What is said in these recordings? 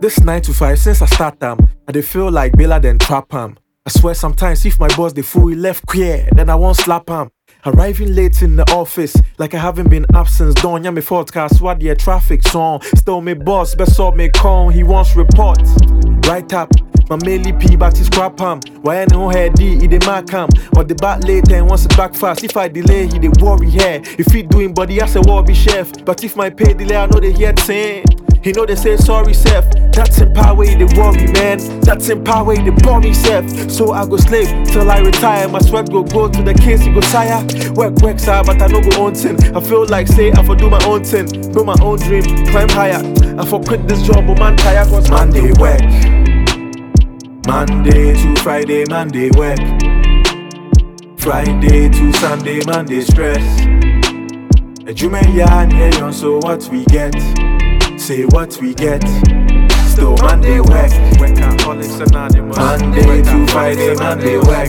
This 9 to 5 since I start I dey feel like Bella then trap I swear sometimes if my boss dey fool, he left queer, then I won't slap Arriving late in the office, like I haven't been up since dawn. Yeah, me fault, cause what the traffic song. Still me boss, best up me con, he wants report. Right up, my mainly P, but he scrap Why I know head D, he dey mark or the back late and wants it back fast. If I delay, he dey worry here. If he doing body, I say war be chef. But if my pay delay, I know they hear saying. He know they say sorry, self. That's in power, they worry, man. That's in power, they bore me, self. So I go slave till I retire. My sweat go to the case, he go sire. Work, sir, but I no go own thing. I feel like say I for do my own thing, build my own dream, climb higher. I for quit this job, but man tired. Cause Monday work, Monday to Friday, Monday work, Friday to Sunday, Monday stress. Jumeya and so what we get. Say what we get. Still Monday work. Monday to Friday, Monday work.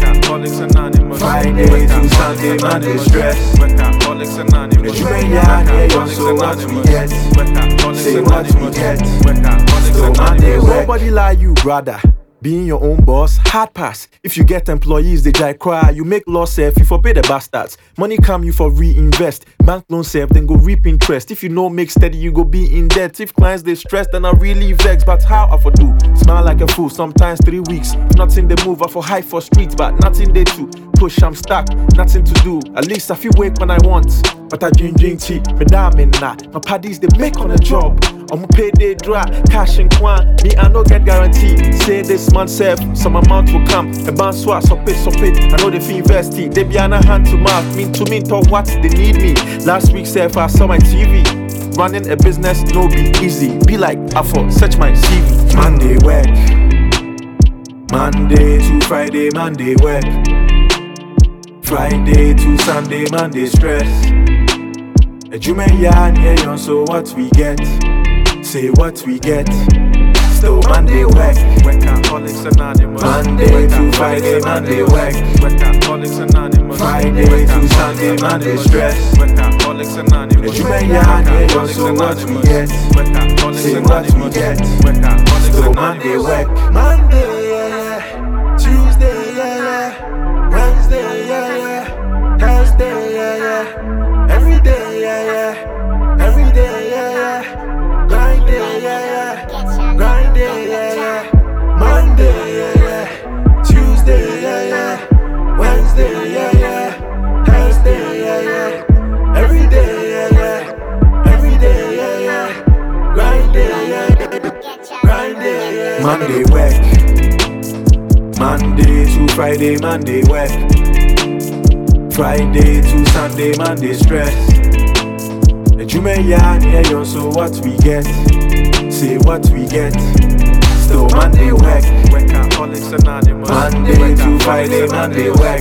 Friday to Sunday, Monday stress. So what we get. Say what we get. Still Monday work. Nobody like you, brother. Being your own boss, hard pass. If you get employees, they jai cry. You make law safe, you forbid the bastards. Money come, you for reinvest. Bank loan safe, then go reap interest. If you know make steady, you go be in debt. If clients they stress, then I really vex. But how I for do? Smile like a fool, sometimes 3 weeks. Nothing they move, I for high for streets, but nothing they do. Push, I'm stuck, nothing to do. At least I feel wake when I want. But I drink tea, me damn in that. My paddies they make on a job. I'm pay they draw, cash and quan. Me I no get guarantee. Say this man safe, some amount will come. A band swat, so pay. I know they feel invested. They be on a hand to mouth. Mean to talk what they need me. Last week safe I saw my TV. Running a business no be easy. Be like I for search my CV. Monday work, Monday to Friday, Monday work. Friday to Sunday, Monday stress. Jumeya and so what we get. Say what we get. Still Monday work. Monday to Friday, Monday work. Friday to Sunday, Monday stress. Jumeya and so what we get. Say what we get. Still Monday work. Monday, yeah. Tuesday, yeah. Wednesday, yeah. Thursday, yeah. Every day, yeah. Every day, yeah. Grind day, yeah. Grind day, yeah. Monday, yeah. Tuesday, yeah. Wednesday, yeah. Thursday, yeah. Every day, yeah. Every day, yeah. Grind day, yeah. Grind day, yeah. Monday work. Monday to Friday, Monday work. Friday to Sunday, Monday stress. Jumeya and so what we get. Say what we get. Still Monday work. Monday to Friday, Monday work.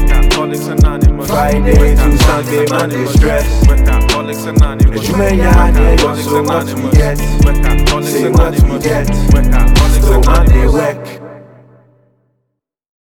Friday to Sunday, Monday stress. Jumeya and so what we get. Say what we get. Still Monday work.